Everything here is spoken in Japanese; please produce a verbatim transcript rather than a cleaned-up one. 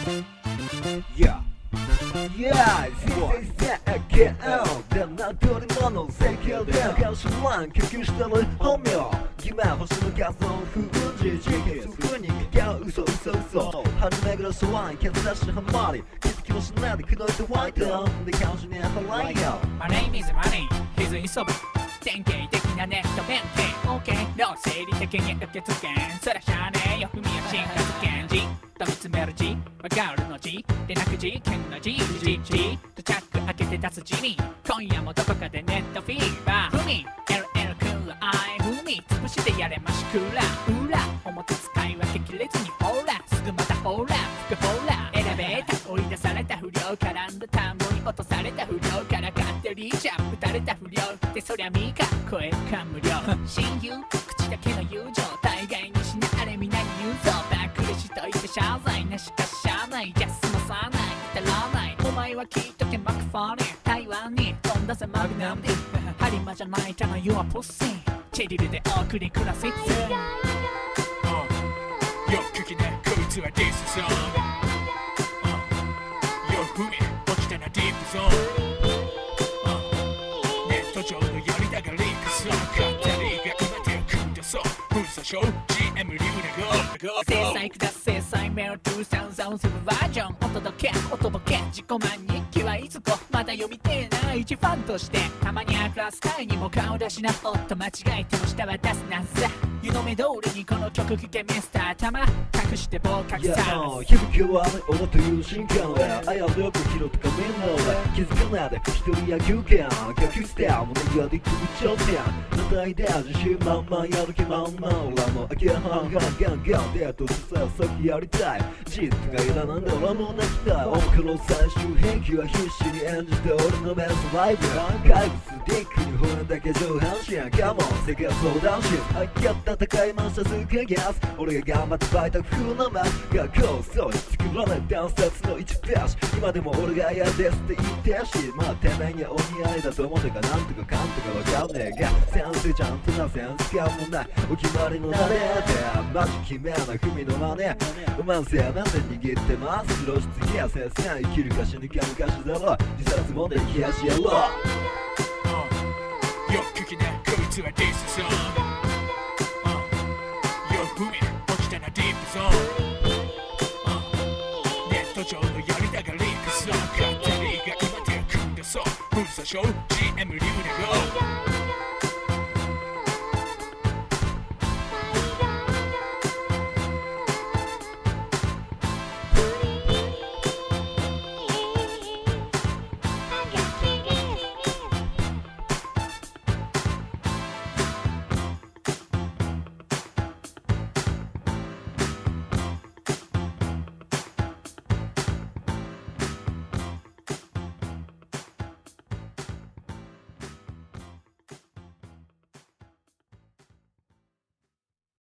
Yeah Yeah, this is the K L でな取り物整形で歌手ラン研究してる本名夢星の画像不運時事件そこにかける嘘嘘嘘張り巡るスワン削らしハマり気づきもしないで口説いてワイトで彼女に払いよ My name is Money He's in so 典型的なネット弁慶 OK の生理的に受け付けんそらしゃあねえよ踏みや進化付けんじと見つめる字わかるの字でなく事件の字字字とチャック開けて出す字に今夜もどこかでネットフィーバー踏み エルエル クーラー踏み潰してやれましくら裏表使い分けきれずにほらすぐまたほら吹くほらエレベーター追い出された不良絡んだ田んぼに落とされた不良から勝手にジャン打たれた不良ってそりゃミカ声か無料親友口だけの友情大概にしなあれみんなに言うぞバックレしといて謝罪なしかしゃあないジャスもさない至らないお前は聞いとけマクファーに台湾に飛んだぜマグナムでハリマじゃないたの You are pussy チェリルでお送りくださいよく聞きねこいつは This song よふみ落ちたなディープゾーンネット上のやりたがリークそう勝手にが今手を組んでそう封鎖症 ジーエム 流で GO 制裁下制裁メールにせんさんするバージョンお届けお届け自己満日記はいつこまだ読みてえな一ファンとしてたまにはクラス会にも顔出しなおっと間違えても下は出すなさ湯の目通りにこの曲聴けミスター頭隠して棒隠さず響きは雨音という進化のあやよく拾ってかみんな気づかないで一人野球拳逆ステア胸ができる頂点叩いて自信満々やる気満々俺も明け半々ガンガンデートさ先やりたい実がいらなんで俺も泣きたい多くの最終兵器は必死に演じて俺のメスライブ怪物ディックに骨だけ上半身カモン世界相談しあきや戦いましたスカギャス俺が頑張ってバイタ風のマスが構想に作られた伝説の一ページ今でも俺が嫌ですって言ってしまあてめえにはお似合いだと思ってかなんとかかんとかわかんねえがセンスちゃんとなセンス感もないお決まりの慣れでマジ決めな踏みの真似うまんせやなんで握ってます露出気や先生生きるか死ぬか昔だろ自殺問題冷やしやろうよく聞きねこいつは This song よふみ落ちたなディープゾーンネット上のやりたがリークそう勝手にが今手を組んでそう封鎖症 ジーエム 流